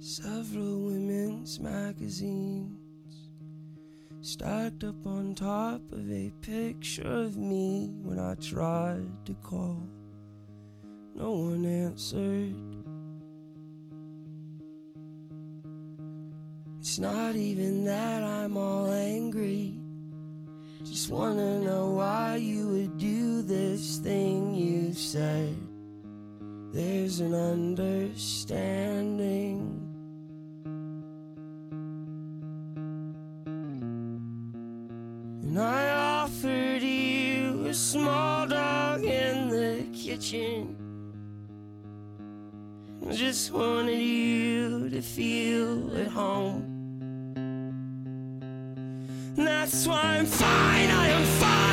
Several women's magazines stacked up on top of a picture of me. When I tried to call, no one answered. It's not even that I'm all angry, just wanna know why you would do this thing. You said there's an understanding, and I offered you a small dog in the kitchen. I just wanted you to feel at home. And that's why I'm fine, I am fine.